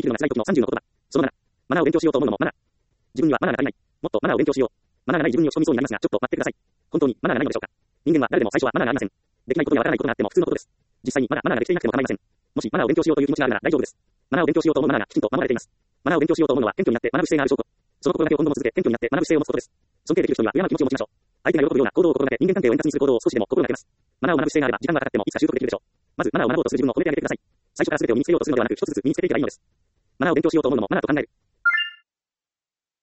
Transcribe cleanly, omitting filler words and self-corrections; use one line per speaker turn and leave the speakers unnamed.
るのが辛い時の30の言葉。その7。マナーを勉強しようと思うのも7。自分にはマナーが足りない。もっとマナーを勉強しよう。マナーがない自分に落ち込みそうになりますが、ちょっと待ってください。本当にマナーがないのでしょうか。人間は誰でも最初はマナーがありません。できないことやわからないことがあっても普通のことです。実際にまだマナーができていなくても構いません。もしマナーを勉強しようという気持ちがあるなら大丈夫です。マナーを勉強しようと思うマナーがきちんと守られています。マナーを勉強しようと思うのは謙虚になって学ぶ姿勢がある証拠。その心がけを今後も続け、謙虚になって学ぶ姿勢を持つことです。尊敬できる人には敬う気持ちを持ちましょう。相手が喜ぶような行動を心がけ、人間関係を円滑にする行動を少しでも心がけます。マナーを学ぶ姿勢があれば時間がかかってもいつか習得できるでしょう。まずマナーを学ぼうとする自分を褒めてあげてください。最初から全てを身につけようとするのではなく、一つずつ身につけていけばいいのです。マナーを勉強しようと思うのもマナーと考える。